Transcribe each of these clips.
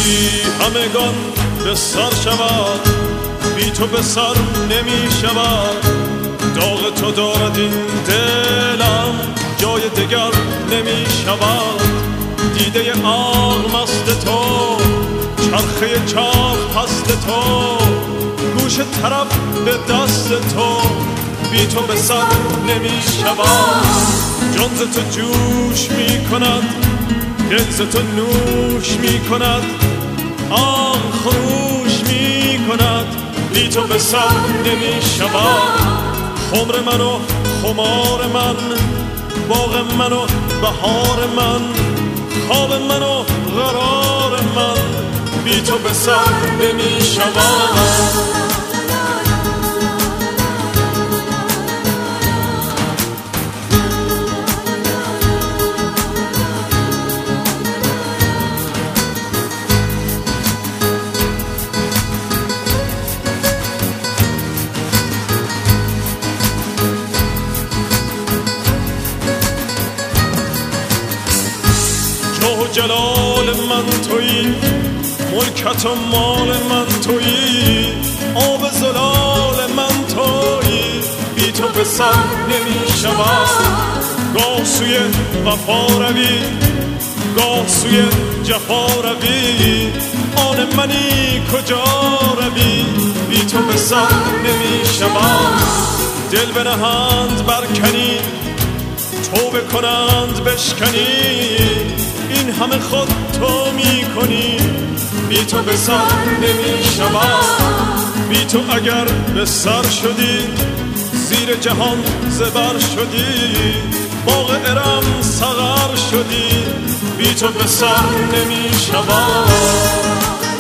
همگان به سر شود، بی تو به سر نمی شود. داغ تو دارد این دلم، جای دگر نمی شود. دیده عقل مست تو، چرخه چرخ پست تو، گوش طرف به دست تو، بی تو به سر نمی شود. جان ز تو جوش می کند، دل ز تو نوش می کند، آن خروش می کند، بی تو به سر نمی شود. خمر من و خمار من، باغ من و بهار من، خواب من و قرار من، بی تو به سر نمی شود. جلال من تویی، ملکت و مال من تویی، آب زلال من تویی، بی تو به سر نمی شود. گاه سوی وفا روی، گاه سوی جفا روی، آن منی کجا روی، بی تو به سر نمی شود. دل بنهند برکنی، توبه کنند بشکنی، این همه خود تو می کنی، بی تو به سر نمی شود. بی تو اگر به سر شدی، زیر جهان زبر شدی، باغ ارم سغر شدی، بی تو به سر نمی شود.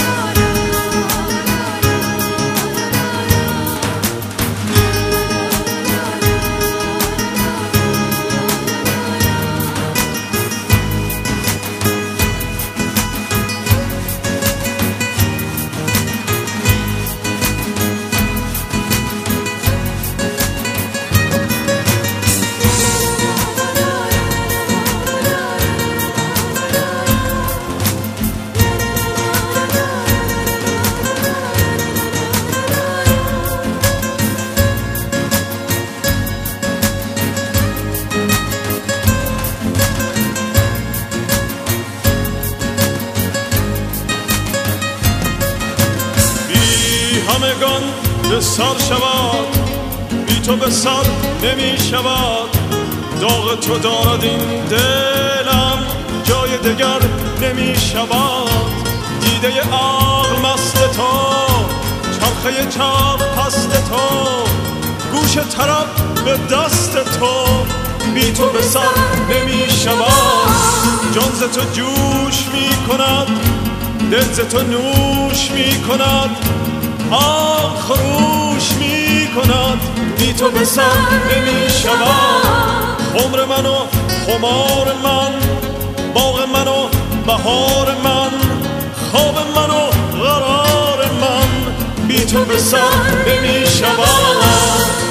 همگان به سر شود، بی تو به سر نمی شود. داغ تو دارد این دلم، جای دگر نمی شود. دیده عقل مست تو، چرخه چرخ پست تو، گوش طرف به دست تو، بی تو به سر نمی شود. جان ز تو جوش می کند، دل ز تو نوش می کند، آن خروش می کند، بی تو به سر نمی شود. خمر من و خمار من، باغ من و بهار من، خواب من و قرار من، بی تو به سر نمی شود.